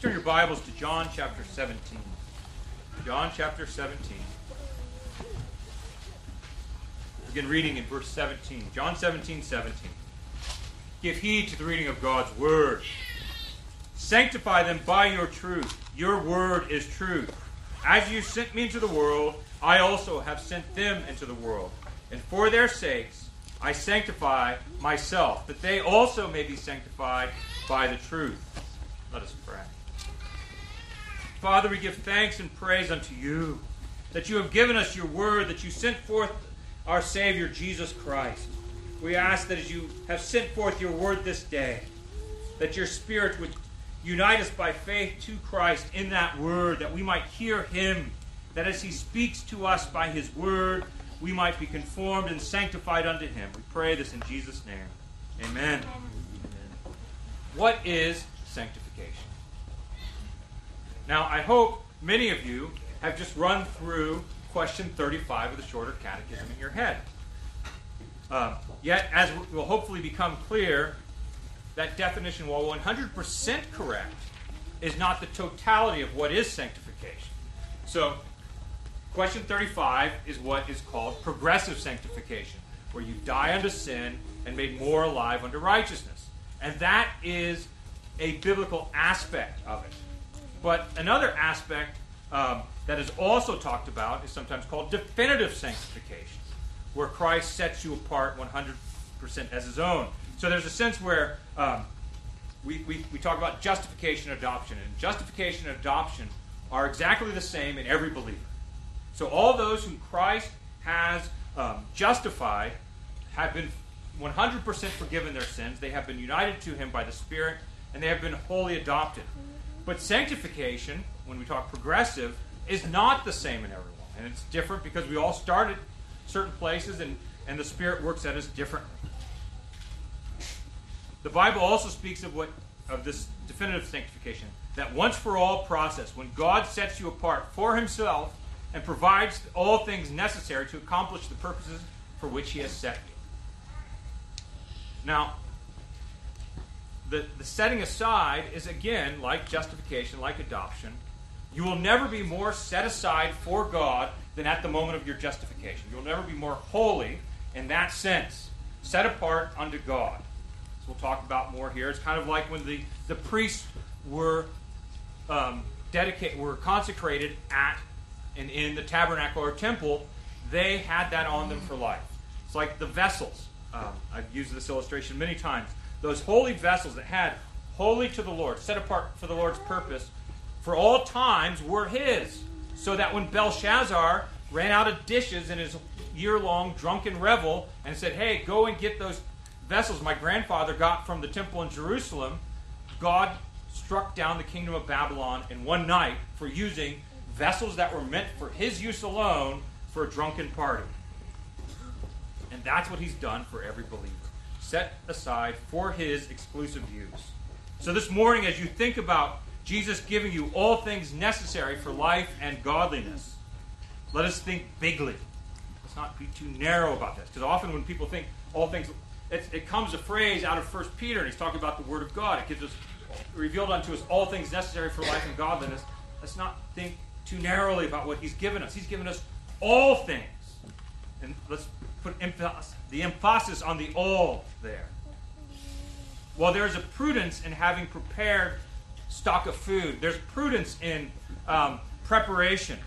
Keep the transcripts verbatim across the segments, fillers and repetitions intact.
Turn your Bibles to John chapter seventeen. John chapter seventeen. Begin reading in verse seventeen. John seventeen, seventeen. Give heed to the reading of God's word. Sanctify them by your truth. Your word is truth. As you sent me into the world, I also have sent them into the world. And for their sakes I sanctify myself, that they also may be sanctified by the truth. Let us pray. Father, we give thanks and praise unto you that you have given us your word, that you sent forth our Savior, Jesus Christ. We ask that as you have sent forth your word this day, that your Spirit would unite us by faith to Christ in that word, that we might hear him, that as he speaks to us by his word, we might be conformed and sanctified unto him. We pray this in Jesus' name. Amen. Amen. What is sanctification? Now, I hope many of you have just run through question thirty-five of the Shorter Catechism in your head. Uh, yet, as will hopefully become clear, that definition, while one hundred percent correct, is not the totality of what is sanctification. So, question thirty-five is what is called progressive sanctification, where you die unto sin and made more alive unto righteousness. And that is a biblical aspect of it. But another aspect um, that is also talked about is sometimes called definitive sanctification, where Christ sets you apart one hundred percent as his own. So there's a sense where um, we, we, we talk about justification and adoption. And justification and adoption are exactly the same in every believer. So all those whom Christ has um, justified have been one hundred percent forgiven their sins. They have been united to him by the Spirit, and they have been wholly adopted. But sanctification, when we talk progressive, is not the same in everyone. And it's different because we all start at certain places, and, and the Spirit works at us differently. The Bible also speaks of what of this definitive sanctification, that once for all process, when God sets you apart for himself and provides all things necessary to accomplish the purposes for which he has set you. Now, the, the setting aside is, again, like justification, like adoption. You will never be more set aside for God than at the moment of your justification. You'll never be more holy in that sense, set apart unto God. So we'll talk about more here. It's kind of like when the, the priests were um, dedicated, were consecrated at and in the tabernacle or temple. They had that on them for life. It's like the vessels. Um, I've used this illustration many times. Those holy vessels that had holy to the Lord, set apart for the Lord's purpose, for all times were his. So that when Belshazzar ran out of dishes in his year-long drunken revel and said, hey, go and get those vessels my grandfather got from the temple in Jerusalem, God struck down the kingdom of Babylon in one night for using vessels that were meant for his use alone for a drunken party. And that's what he's done for every believer. Set aside for his exclusive use. So this morning, as you think about Jesus giving you all things necessary for life and godliness, let us think bigly. Let's not be too narrow about this. Because often when people think all things, it, it comes a phrase out of First Peter, and he's talking about the Word of God. It gives us, revealed unto us all things necessary for life and godliness. Let's not think too narrowly about what he's given us. He's given us all things. And let's put emphasis, the emphasis on the all there. While there's a prudence in having prepared stock of food, there's prudence in um, preparation.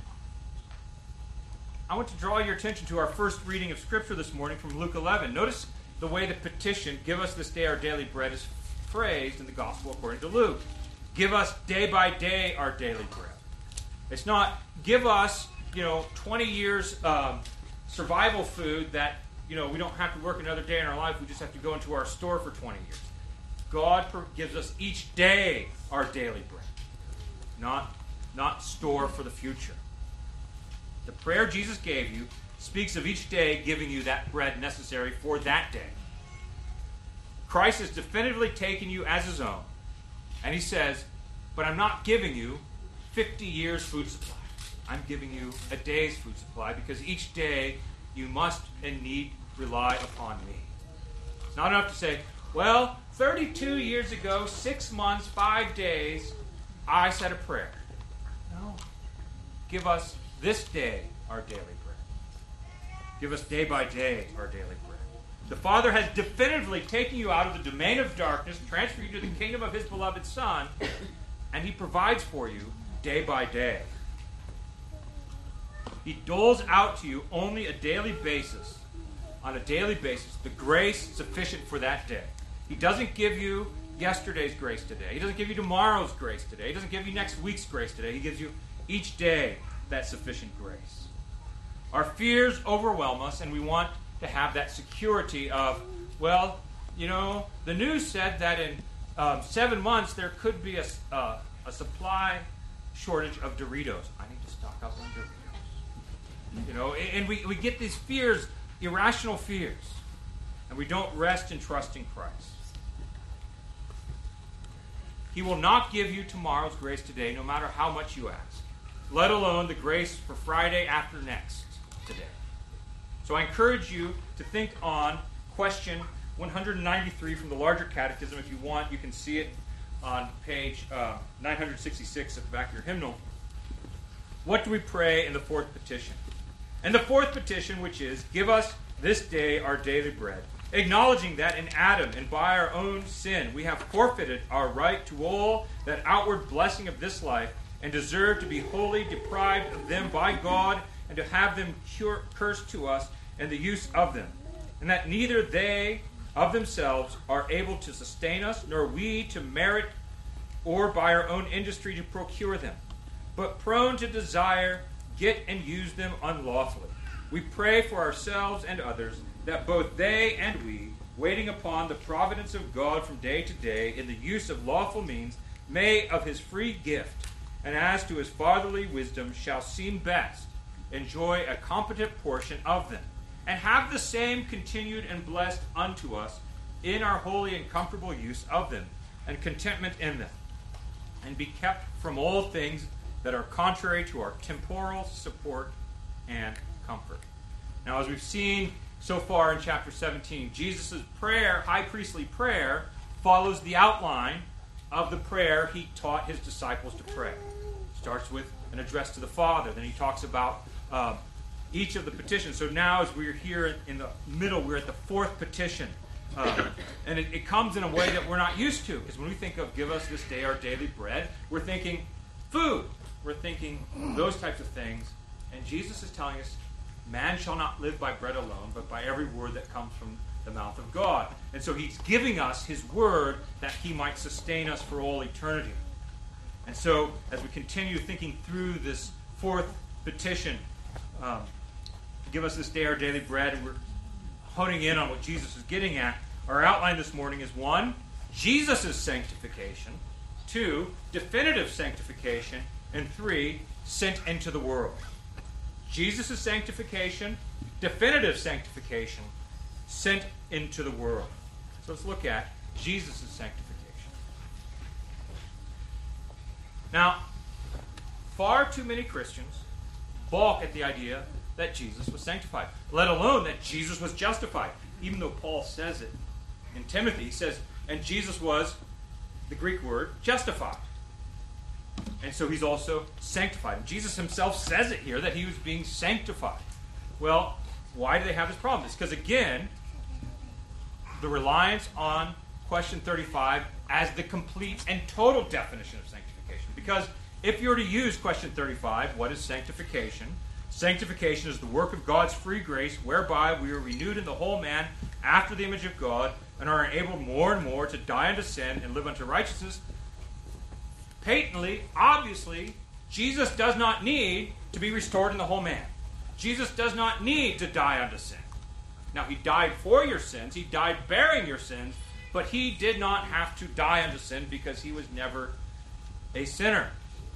I want to draw your attention to our first reading of Scripture this morning from Luke eleven. Notice the way the petition, give us this day our daily bread, is phrased in the Gospel according to Luke. Give us day by day our daily bread. It's not give us, you know, twenty years um, survival food that, you know, we don't have to work another day in our life. We just have to go into our store for twenty years. God gives us each day our daily bread, not, not store for the future. The prayer Jesus gave you speaks of each day giving you that bread necessary for that day. Christ has definitively taken you as his own, and he says, but I'm not giving you fifty years food supply. I'm giving you a day's food supply because each day you must and need rely upon me. It's not enough to say, well, thirty-two years ago, six months, five days, I said a prayer. No. Give us this day our daily bread. Give us day by day our daily bread. The Father has definitively taken you out of the domain of darkness, transferred you to the kingdom of His beloved Son, and He provides for you day by day. He doles out to you only a daily basis, on a daily basis, the grace sufficient for that day. He doesn't give you yesterday's grace today. He doesn't give you tomorrow's grace today. He doesn't give you next week's grace today. He gives you each day that sufficient grace. Our fears overwhelm us, and we want to have that security of, well, you know, the news said that in um, seven months there could be a, uh, a supply shortage of Doritos. I need to stock up on Doritos. You know, and we, we get these fears, irrational fears, and we don't rest and trust in Christ. He will not give you tomorrow's grace today, no matter how much you ask, let alone the grace for Friday after next today. So I encourage you to think on question one hundred ninety-three from the larger catechism. If you want, you can see it on page uh, nine hundred sixty-six at the back of your hymnal. What do we pray in the fourth petition? And the fourth petition, which is, give us this day our daily bread, acknowledging that in Adam and by our own sin we have forfeited our right to all that outward blessing of this life and deserve to be wholly deprived of them by God and to have them cure, cursed to us and the use of them, and that neither they of themselves are able to sustain us, nor we to merit or by our own industry to procure them, but prone to desire, get and use them unlawfully. We pray for ourselves and others, that both they and we, waiting upon the providence of God from day to day in the use of lawful means, may of His free gift, and as to His fatherly wisdom shall seem best, enjoy a competent portion of them, and have the same continued and blessed unto us in our holy and comfortable use of them, and contentment in them, and be kept from all things that are contrary to our temporal support and comfort. Now, as we've seen so far in chapter seventeen, Jesus' prayer, high priestly prayer, follows the outline of the prayer He taught His disciples to pray. It starts with an address to the Father. Then He talks about uh, each of the petitions. So now, as we're here in the middle, we're at the fourth petition. Uh, and it, it comes in a way that we're not used to. Because when we think of give us this day our daily bread, we're thinking food. We're thinking those types of things. And Jesus is telling us, man shall not live by bread alone, but by every word that comes from the mouth of God. And so He's giving us His word that He might sustain us for all eternity. And so, as we continue thinking through this fourth petition, um, give us this day our daily bread, and we're honing in on what Jesus is getting at. Our outline this morning is one, Jesus' sanctification, two, definitive sanctification, and three, sent into the world. Jesus' sanctification, definitive sanctification, sent into the world. So let's look at Jesus' sanctification. Now, far too many Christians balk at the idea that Jesus was sanctified, let alone that Jesus was justified. Even though Paul says it in Timothy, he says, and Jesus was, the Greek word, justified. And so He's also sanctified. And Jesus Himself says it here, that He was being sanctified. Well, why do they have this problem? It's because, again, the reliance on question thirty-five as the complete and total definition of sanctification. Because if you were to use question thirty-five, what is sanctification? Sanctification is the work of God's free grace, whereby we are renewed in the whole man after the image of God, and are enabled more and more to die unto sin and live unto righteousness. Patently, obviously, Jesus does not need to be restored in the whole man. Jesus does not need to die unto sin. Now, He died for your sins. He died bearing your sins. But He did not have to die unto sin because He was never a sinner.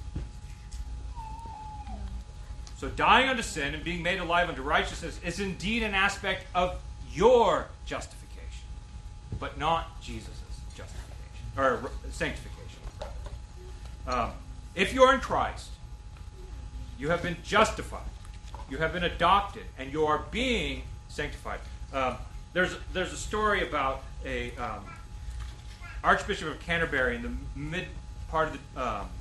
So dying unto sin and being made alive unto righteousness is indeed an aspect of your justification, but not Jesus' justification, or sanctification. Um, if you are in Christ, you have been justified, you have been adopted, and you are being sanctified. Um, there's there's a story about a um, Archbishop of Canterbury in the mid part of the um,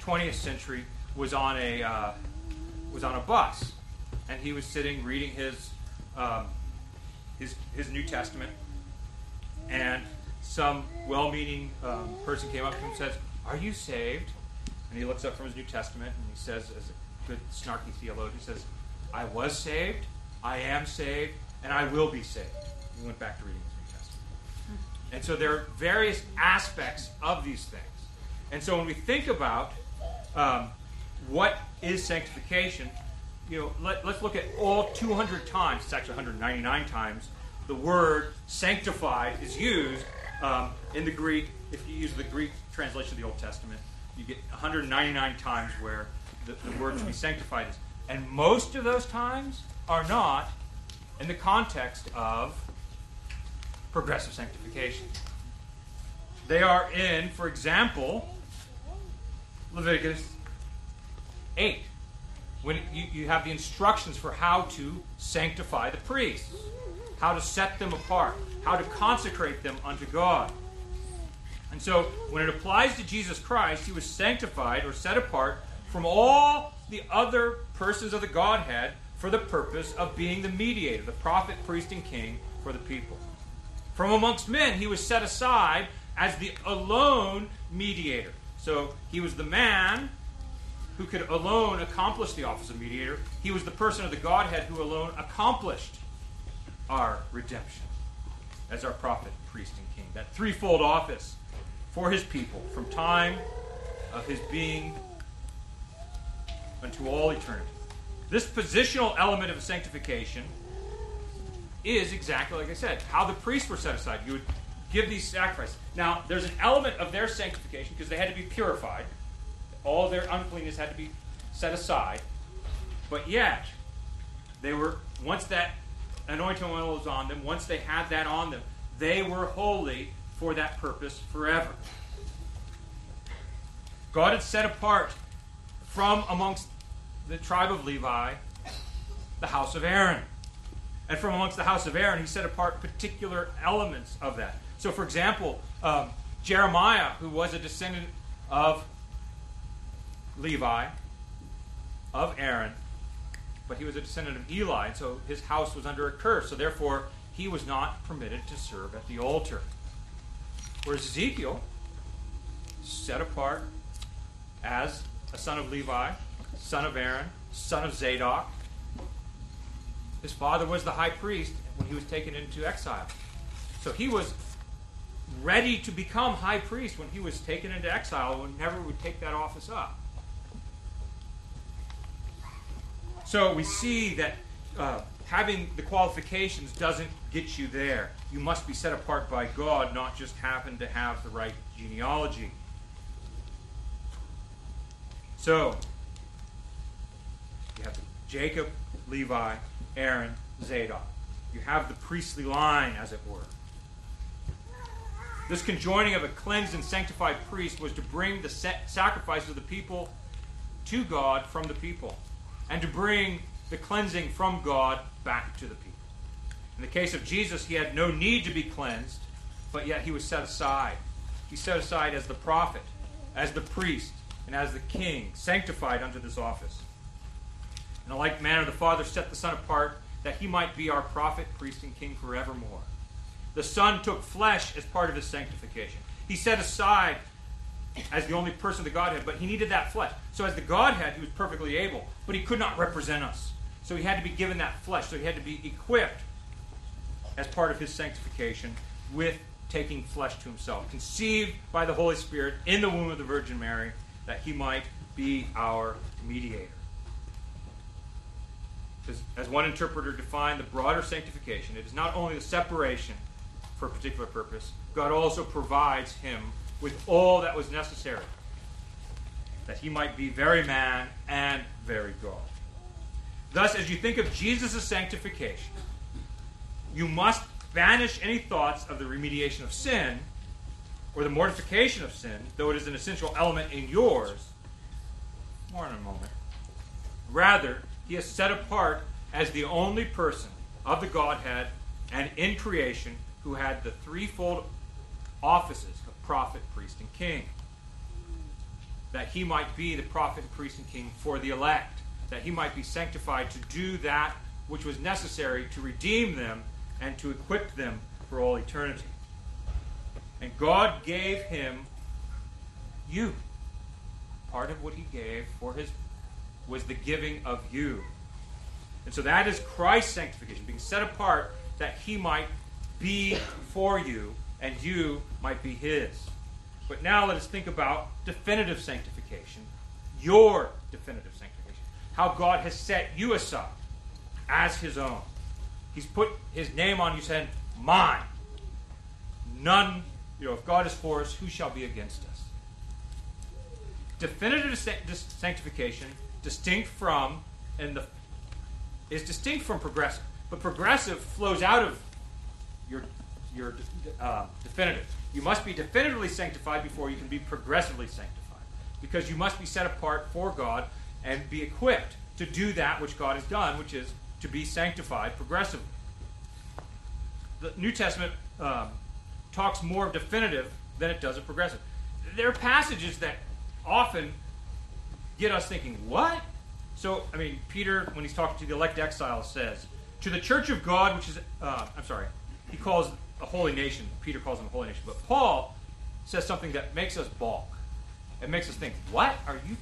twentieth century was on a uh, was on a bus, and he was sitting reading his um, his his New Testament, and some well-meaning um, person came up to him and says, "Are you saved?" And he looks up from his New Testament and he says, as a good snarky theologian, he says, "I was saved, I am saved, and I will be saved." He went back to reading his New Testament. And so there are various aspects of these things. And so when we think about um, what is sanctification, you know, let, let's look at all two hundred times, it's actually one hundred ninety-nine times, the word sanctified is used um, in the Greek. If you use the Greek translation of the Old Testament, you get one hundred ninety-nine times where the, the word to be sanctified is. And most of those times are not in the context of progressive sanctification. They are in, for example, Leviticus eight, when you, you have the instructions for how to sanctify the priests, how to set them apart, how to consecrate them unto God. And so, when it applies to Jesus Christ, he was sanctified or set apart from all the other persons of the Godhead for the purpose of being the mediator, the prophet, priest, and king for the people. From amongst men, he was set aside as the alone mediator. So, he was the man who could alone accomplish the office of mediator. He was the person of the Godhead who alone accomplished our redemption as our prophet, priest, and king. That threefold office for his people from time of his being unto all eternity. This positional element of sanctification is exactly like I said, how the priests were set aside. You would give these sacrifices. Now, there's an element of their sanctification because they had to be purified. All their uncleanness had to be set aside. But yet, they were, once that anointing oil was on them, once they had that on them, they were holy for that purpose forever. God had set apart from amongst the tribe of Levi the house of Aaron. And from amongst the house of Aaron, he set apart particular elements of that. So, for example, um, Jeremiah, who was a descendant of Levi, of Aaron, but he was a descendant of Eli, and so his house was under a curse. So therefore, he was not permitted to serve at the altar. Whereas Ezekiel, set apart as a son of Levi, son of Aaron, son of Zadok. His father was the high priest when he was taken into exile. So he was ready to become high priest when he was taken into exile, whenever would take that office up. So we see that uh, having the qualifications doesn't get you there. You must be set apart by God, not just happen to have the right genealogy. So, you have Jacob, Levi, Aaron, Zadok. You have the priestly line, as it were. This conjoining of a cleansed and sanctified priest was to bring the sacrifices of the people to God from the people, and to bring the cleansing from God back to the people. In the case of Jesus, he had no need to be cleansed, but yet he was set aside. He set aside as the prophet, as the priest, and as the king, sanctified unto this office. In a like manner, the Father set the Son apart that he might be our prophet, priest, and king forevermore. The Son took flesh as part of his sanctification. He set aside as the only person of the Godhead, but he needed that flesh. So as the Godhead, he was perfectly able, but he could not represent us. So he had to be given that flesh. So he had to be equipped as part of his sanctification with taking flesh to himself, conceived by the Holy Spirit in the womb of the Virgin Mary, that he might be our mediator. As, as one interpreter defined the broader sanctification, it is not only the separation for a particular purpose, God also provides him with all that was necessary, that he might be very man and very God. Thus, as you think of Jesus' sanctification, you must banish any thoughts of the remediation of sin or the mortification of sin, though it is an essential element in yours. More in a moment. Rather, he is set apart as the only person of the Godhead and in creation who had the threefold offices of prophet, priest, and king. that he might be the prophet and priest and king for the elect, that he might be sanctified to do that which was necessary to redeem them and to equip them for all eternity. And God gave him you. Part of what he gave for his was the giving of you. And so that is Christ's sanctification, being set apart that he might be for you and you might be his. But now let us think about definitive sanctification, your definitive sanctification, how God has set you aside as his own. He's put his name on you, saying, mine. None, you know, if God is for us, who shall be against us? Definitive sanctification, distinct from, and the is distinct from progressive. But progressive flows out of your, your uh, definitive. You must be definitively sanctified before you can be progressively sanctified. Because you must be set apart for God and be equipped to do that which God has done, which is to be sanctified progressively. The New Testament um, talks more of definitive than it does of progressive. There are passages that often get us thinking, what? So, I mean, Peter, when he's talking to the elect exiles, says, to the church of God, which is, uh, I'm sorry, he calls a holy nation. Peter calls them a holy nation. But Paul says something that makes us balk. It makes us think, what are you...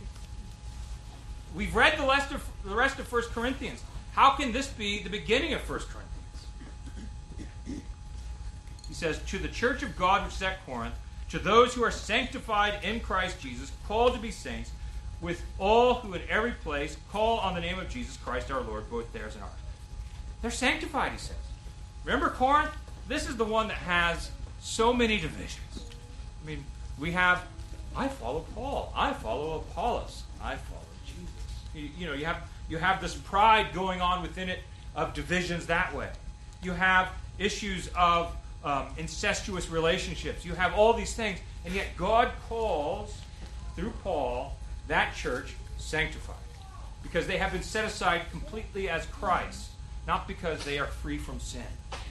We've read the rest of, the rest of First Corinthians. How can this be the beginning of First Corinthians? He says, to the church of God which is at Corinth, to those who are sanctified in Christ Jesus, called to be saints, with all who in every place call on the name of Jesus Christ our Lord, both theirs and ours. They're sanctified, he says. Remember Corinth? This is the one that has so many divisions. I mean, we have, I follow Paul. I follow Apollos. I follow Jesus. You, you know, you have you have this pride going on within it of divisions that way. You have issues of um, incestuous relationships. You have all these things, and yet God calls, through Paul, that church sanctified. Because they have been set aside completely as Christ, not because they are free from sin.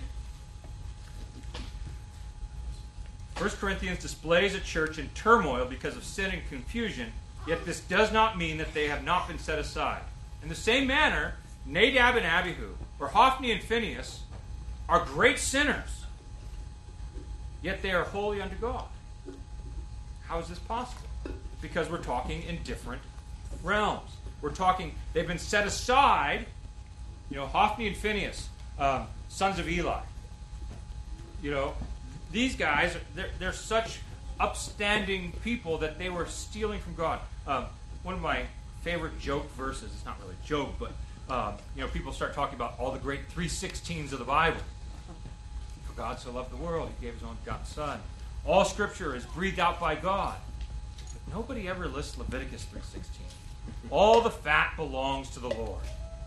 First Corinthians displays a church in turmoil because of sin and confusion, yet this does not mean that they have not been set aside. In the same manner, Nadab and Abihu, or Hophni and Phinehas, are great sinners, yet they are holy unto God. How is this possible? Because we're talking in different realms. We're talking, they've been set aside, you know, Hophni and Phinehas, um, sons of Eli. You know, these guys, they're, they're such upstanding people that they were stealing from God. Um, one of my favorite joke verses, it's not really a joke, but, um, you know, people start talking about all the great three sixteens of the Bible. For God so loved the world, he gave his only begotten Son. All Scripture is breathed out by God. But nobody ever lists Leviticus three sixteen. All the fat belongs to the Lord.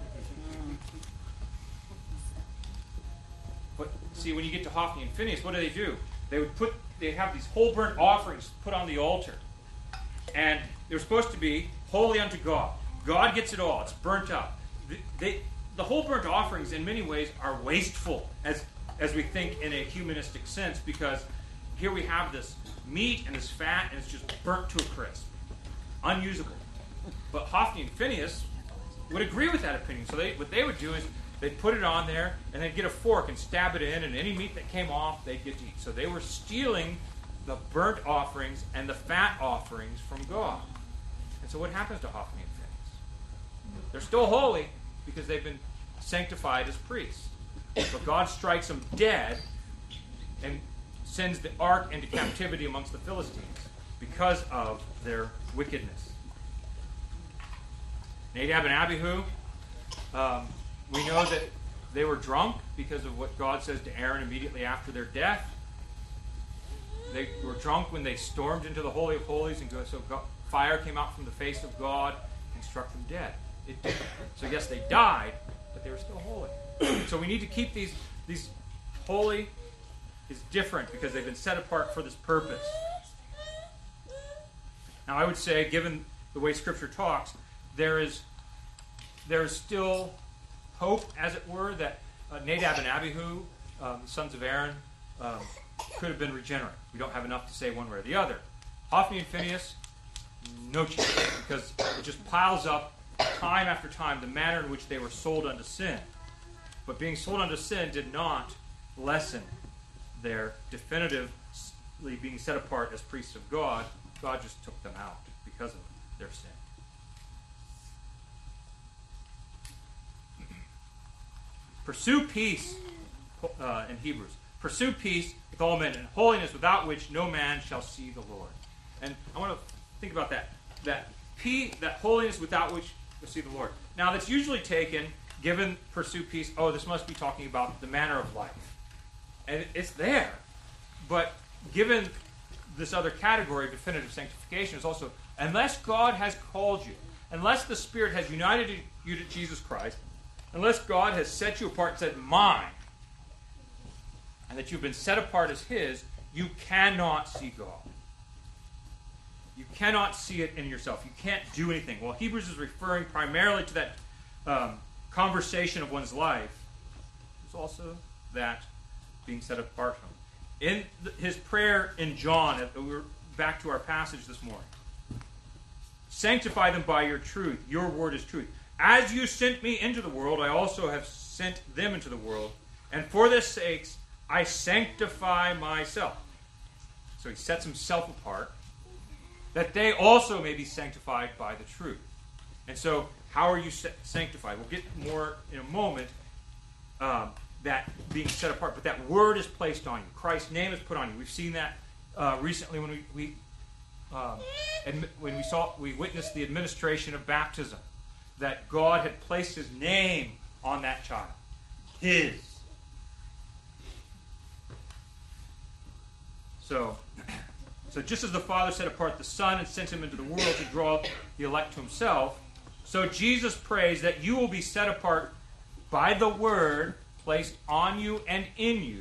But see, when you get to Hophni and Phinehas, what do they do? They would put, they have these whole burnt offerings put on the altar. And they're supposed to be holy unto God. God gets it all. It's burnt up. They, they, the whole burnt offerings, in many ways, are wasteful, as, as we think in a humanistic sense, because here we have this meat and this fat, and it's just burnt to a crisp. Unusable. But Hophni and Phinehas would agree with that opinion. So they, what they would do is they'd put it on there, and they'd get a fork and stab it in, and any meat that came off, they'd get to eat. So they were stealing the burnt offerings and the fat offerings from God. And so what happens to Hophni and Phinehas? They're still holy because they've been sanctified as priests. But God strikes them dead and sends the ark into captivity amongst the Philistines because of their wickedness. Nadab and Abihu, um, we know that they were drunk because of what God says to Aaron immediately after their death. They were drunk when they stormed into the Holy of Holies, and so God, fire came out from the face of God and struck them dead. It did. So yes, they died, but they were still holy. So we need to keep these, these holy is different because they've been set apart for this purpose. Now I would say, given the way Scripture talks, there is there is still hope, as it were, that uh, Nadab and Abihu, um, the sons of Aaron, um, could have been regenerate. We don't have enough to say one way or the other. Hophni and Phinehas, no chance, because it just piles up time after time the manner in which they were sold unto sin. But being sold unto sin did not lessen their definitively being set apart as priests of God. God just took them out because of their sin. Pursue peace, uh, in Hebrews. Pursue peace with all men, and holiness, without which no man shall see the Lord. And I want to think about that. That peace, that holiness without which you'll see the Lord. Now, that's usually taken, given pursue peace, oh, this must be talking about the manner of life. And it's there. But given this other category of definitive sanctification is also, unless God has called you, unless the Spirit has united you to Jesus Christ, unless God has set you apart and said, mine, and that you've been set apart as His, you cannot see God. You cannot see it in yourself. You can't do anything. Well, Hebrews is referring primarily to that um, conversation of one's life. There's also that being set apart from Him. In th- his prayer in John, we're back to our passage this morning. Sanctify them by your truth. Your word is truth. As you sent me into the world, I also have sent them into the world. And for this sakes, I sanctify myself. So he sets himself apart, that they also may be sanctified by the truth. And so, how are you sanctified? We'll get more in a moment, um, that being set apart. But that word is placed on you. Christ's name is put on you. We've seen that uh, recently when we, we um, admi- when we saw we witnessed the administration of baptism, that God had placed His name on that child. His. So, so just as the Father set apart the Son and sent Him into the world to draw the elect to Himself, so Jesus prays that you will be set apart by the Word placed on you and in you,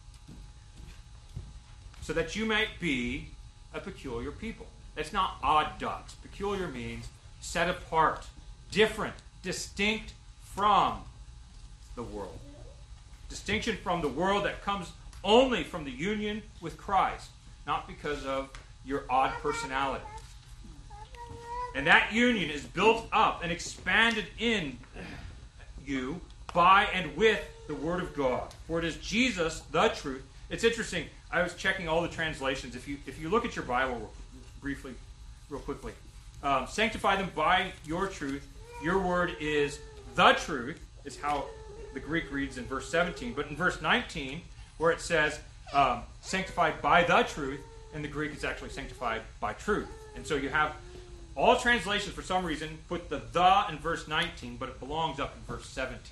so that you might be a peculiar people. That's not odd ducks. Peculiar means set apart, different, distinct from the world. Distinction from the world that comes only from the union with Christ, not because of your odd personality. And that union is built up and expanded in you by and with the Word of God. For it is Jesus, the truth. It's interesting. I was checking all the translations. If you if you look at your Bible real, briefly, real quickly, um, sanctify them by your truth. Your word is the truth, is how the Greek reads in verse seventeen. But in verse nineteen, where it says um, sanctified by the truth, in the Greek it's actually sanctified by truth. And so you have all translations, for some reason, put the the in verse nineteen, but it belongs up in verse seventeen.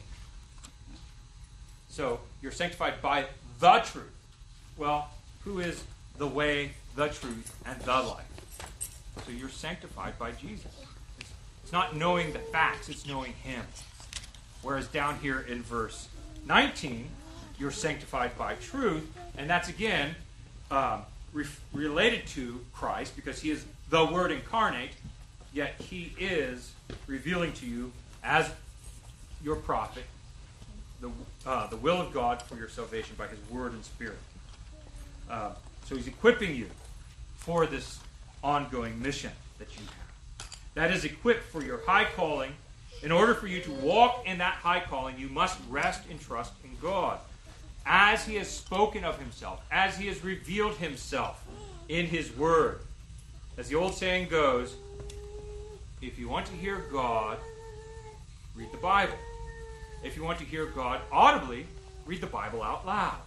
So you're sanctified by the truth. Well, who is the way, the truth, and the life? So you're sanctified by Jesus. It's, it's not knowing the facts, it's knowing Him. Whereas down here in verse nineteen, you're sanctified by truth, and that's again um, re- related to Christ, because He is the Word incarnate, yet He is revealing to you as your prophet the, uh, the will of God for your salvation by His Word and Spirit. Uh, so He's equipping you for this ongoing mission that you have. That is equipped for your high calling. In order for you to walk in that high calling, you must rest and trust in God, as He has spoken of Himself, as He has revealed Himself in His Word. As the old saying goes, if you want to hear God, read the Bible. If you want to hear God audibly, read the Bible out loud.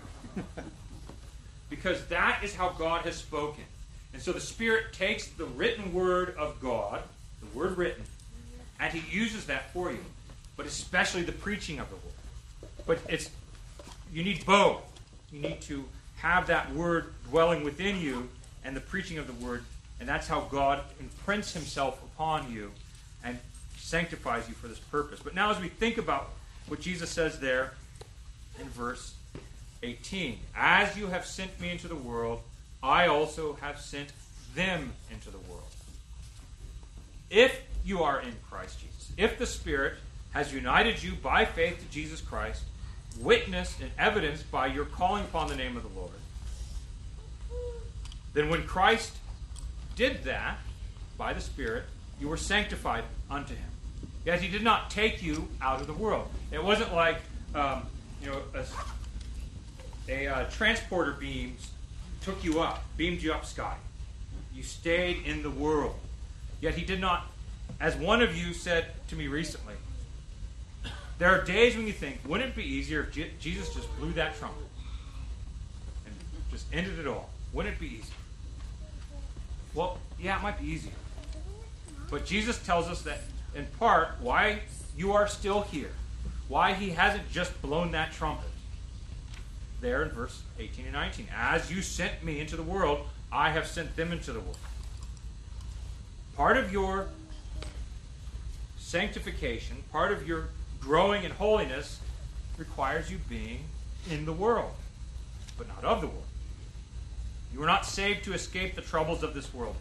Because that is how God has spoken. And so the Spirit takes the written Word of God, the Word written, and He uses that for you. But especially the preaching of the Word. But it's you need both. You need to have that Word dwelling within you and the preaching of the Word. And that's how God imprints Himself upon you and sanctifies you for this purpose. But now as we think about what Jesus says there in verse eighteen, as you have sent me into the world, I also have sent them into the world. If you are in Christ Jesus, if the Spirit has united you by faith to Jesus Christ, witnessed and evidenced by your calling upon the name of the Lord, then when Christ did that, by the Spirit, you were sanctified unto him. Yet he did not take you out of the world. It wasn't like um, you know a, a uh, transporter beam took you up, beamed you up sky. You stayed in the world. Yet he did not, as one of you said to me recently, there are days when you think, wouldn't it be easier if Je- Jesus just blew that trumpet and just ended it all? Wouldn't it be easier? Well, yeah, it might be easier. But Jesus tells us that, in part, why you are still here, why he hasn't just blown that trumpet. There in verse eighteen and nineteen. As you sent me into the world, I have sent them into the world. Part of your sanctification, part of your growing in holiness, requires you being in the world, but not of the world. You were not saved to escape the troubles of this world.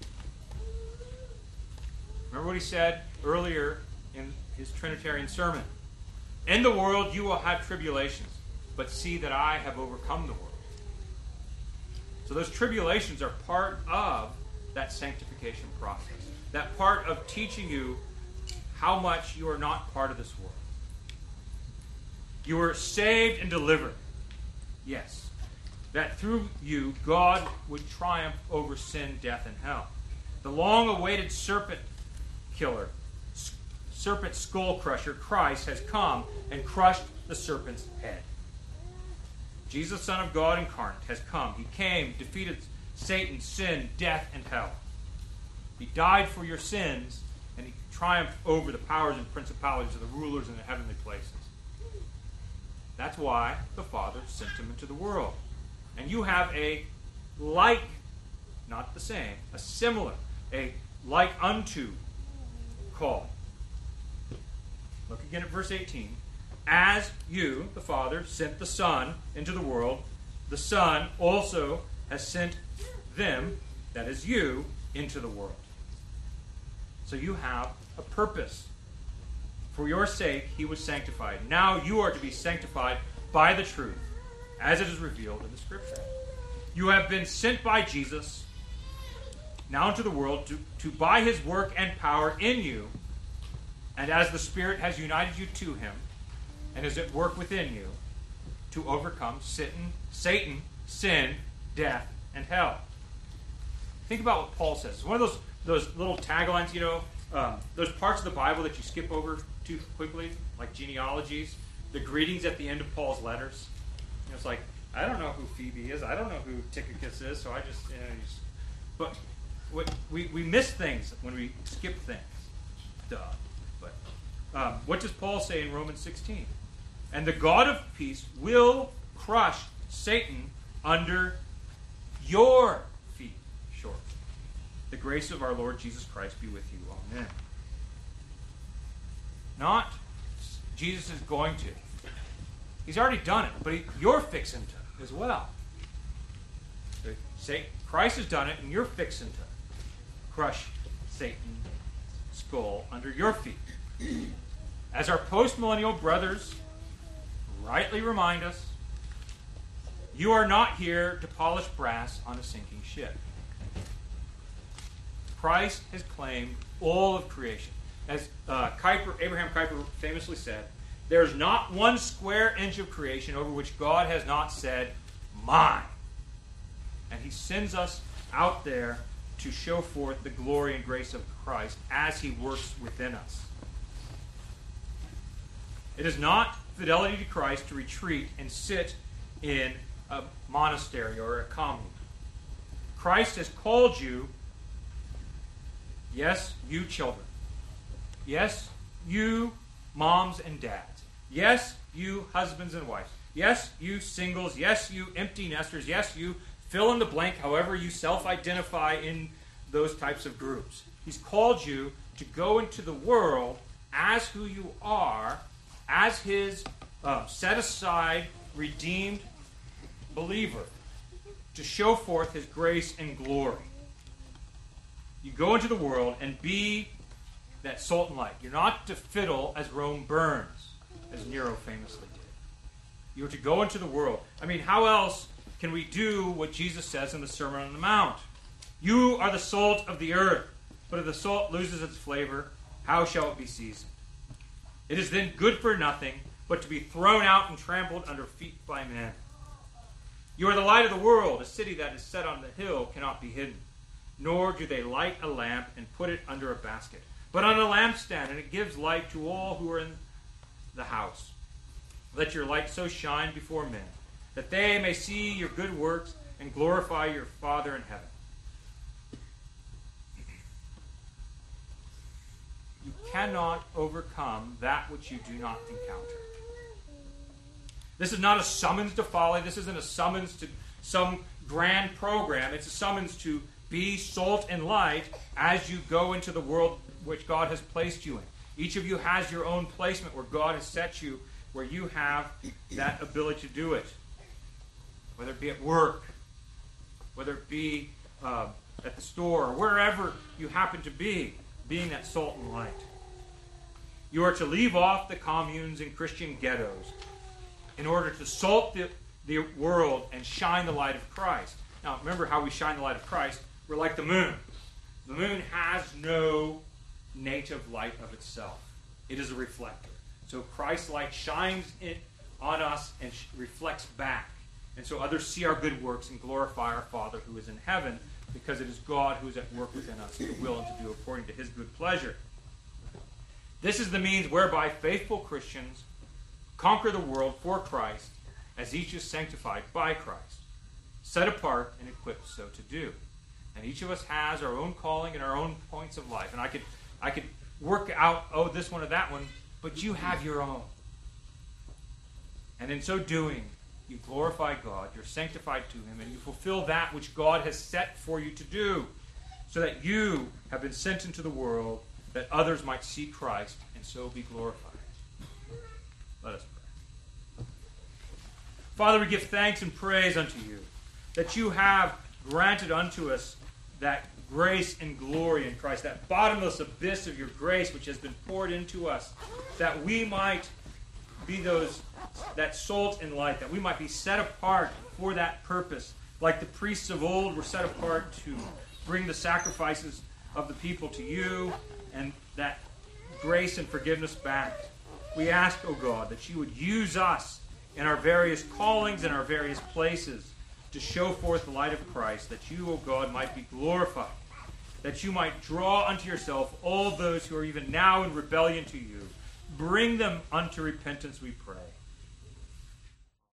Remember what he said earlier in his Trinitarian sermon. In the world you will have tribulations, but see that I have overcome the world. So those tribulations are part of that sanctification process. That part of teaching you how much you are not part of this world. You were saved and delivered. Yes. That through you, God would triumph over sin, death, and hell. The long-awaited serpent killer, serpent skull crusher, Christ, has come and crushed the serpent's head. Jesus, Son of God incarnate, has come. He came, defeated Satan, sin, death, and hell. He died for your sins, and he triumphed over the powers and principalities of the rulers in the heavenly places. That's why the Father sent him into the world. And you have a like, not the same, a similar, a like unto call. Look again at verse eighteen. As you, the Father, sent the Son into the world, the Son also has sent them, that is you, into the world. So you have a purpose. For your sake he was sanctified. Now you are to be sanctified by the truth, as it is revealed in the Scripture. You have been sent by Jesus now into the world to, to by his work and power in you, and as the Spirit has united you to him, and is at work within you, to overcome Satan, Satan, sin, death, and hell. Think about what Paul says. It's one of those, those little taglines, you know, um, those parts of the Bible that you skip over too quickly, like genealogies, the greetings at the end of Paul's letters. You know, it's like, I don't know who Phoebe is. I don't know who Tychicus is, so I just, you know, just but what, we, we miss things when we skip things. Duh. But um, what does Paul say in Romans sixteen? And the God of peace will crush Satan under your feet shortly. The grace of our Lord Jesus Christ be with you. Amen. Not Jesus is going to. He's already done it, but he, you're fixing to as well. Say, Christ has done it, and you're fixing to crush Satan's skull under your feet. As our post-millennial brothers rightly remind us, you are not here to polish brass on a sinking ship. Christ has claimed all of creation. As uh, Kuyper, Abraham Kuyper famously said, there's not one square inch of creation over which God has not said, mine. And he sends us out there to show forth the glory and grace of Christ as he works within us. It is not fidelity to Christ to retreat and sit in a monastery or a commune. Christ has called you, yes, you children. Yes, you moms and dads. Yes, you husbands and wives. Yes, you singles. Yes, you empty nesters. Yes, you fill in the blank however you self-identify in those types of groups. He's called you to go into the world as who you are, as his uh, set-aside, redeemed believer, to show forth his grace and glory. You go into the world and be that salt and light. You're not to fiddle as Rome burns, as Nero famously did. You're to go into the world. I mean, how else can we do what Jesus says in the Sermon on the Mount? You are the salt of the earth. But if the salt loses its flavor, how shall it be seasoned? It is then good for nothing, but to be thrown out and trampled under feet by men. You are the light of the world. A city that is set on the hill cannot be hidden. Nor do they light a lamp and put it under a basket, but on a lampstand, and it gives light to all who are in the house. Let your light so shine before men, that they may see your good works and glorify your Father in heaven. You cannot overcome that which you do not encounter. This is not a summons to folly. This isn't a summons to some grand program. It's a summons to be salt and light as you go into the world which God has placed you in. Each of you has your own placement where God has set you, where you have that ability to do it. Whether it be at work, whether it be uh, at the store, or wherever you happen to be, being that salt and light. You are to leave off the communes and Christian ghettos in order to salt the, the world and shine the light of Christ. Now, remember how we shine the light of Christ. We're like the moon. The moon has no native light of itself. It is a reflector. So Christ's light shines it on us and sh- reflects back. And so others see our good works and glorify our Father who is in heaven, because it is God who is at work within us to will and to do according to his good pleasure. This is the means whereby faithful Christians conquer the world for Christ, as each is sanctified by Christ, set apart and equipped so to do. And each of us has our own calling and our own points of life. And I could I could work out, oh, this one or that one, but you have your own. And in so doing, you glorify God, you're sanctified to him, and you fulfill that which God has set for you to do, so that you have been sent into the world that others might see Christ and so be glorified. Let us pray. Father, we give thanks and praise unto you that you have granted unto us that grace and glory in Christ, that bottomless abyss of your grace which has been poured into us, that we might be those, that salt and light, that we might be set apart for that purpose, like the priests of old were set apart to bring the sacrifices of the people to you, and that grace and forgiveness back. We ask, O God, that you would use us in our various callings and our various places to show forth the light of Christ, that you, O God, might be glorified, that you might draw unto yourself all those who are even now in rebellion to you. Bring them unto repentance, we pray.